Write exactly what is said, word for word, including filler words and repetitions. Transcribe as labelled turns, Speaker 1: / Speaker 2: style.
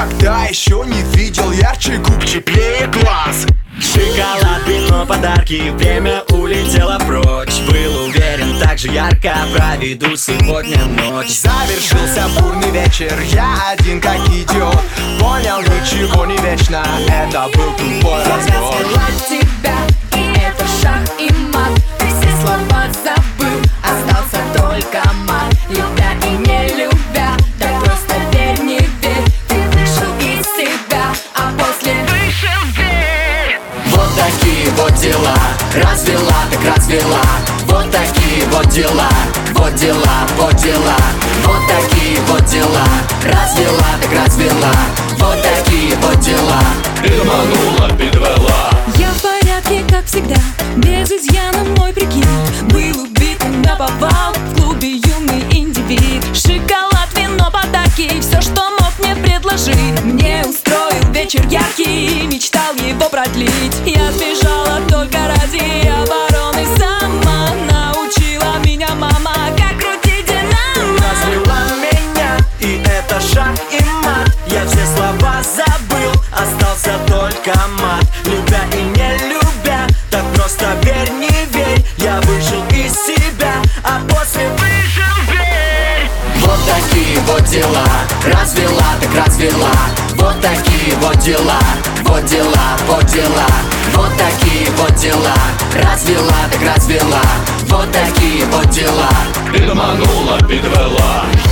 Speaker 1: никогда еще не видел ярче губ, теплее глаз.
Speaker 2: Шоколад, вино, подарки, время улетело прочь. Был уверен, так же ярко проведу сегодня ночь.
Speaker 1: Завершился бурный вечер, я один как идиот. Понял, ничего не вечно, это был тупой развод.
Speaker 3: Я развела тебя, и это шах и мат. Ты все слова забыл, остался только мат. Любя и не любя, да просто верь, не верь. Ты вышел из себя, а после вышел верь.
Speaker 2: Вот такие вот дела, развела так развела. Вот такие вот дела, вот дела, вот дела. Вот такие вот дела, развела так развела. Вот такие вот дела,
Speaker 4: Підманула, підвела.
Speaker 3: Я в порядке, как всегда, без изъяна мой прикид. Был убит наповал в клубе юный индивид. Шоколад, вино, подарки, все, что мог мне предложить. Мне устроил вечер яркий, мечтал его продлить. Я сбежала только ради обороны сама. Научила меня мама, как крутить динамо.
Speaker 2: развела меня, и это шаг и мат. Я все слова забыл, остался только мат. Любя и не любя, так просто верь, не верь. Я вышел из себя, а после вышел верь. Вот такие вот дела, развела так развела. Вот такие вот дела, вот дела, вот дела. Вот такие вот дела, развела так развела. Вот такие вот дела,
Speaker 4: Підманула, підвела.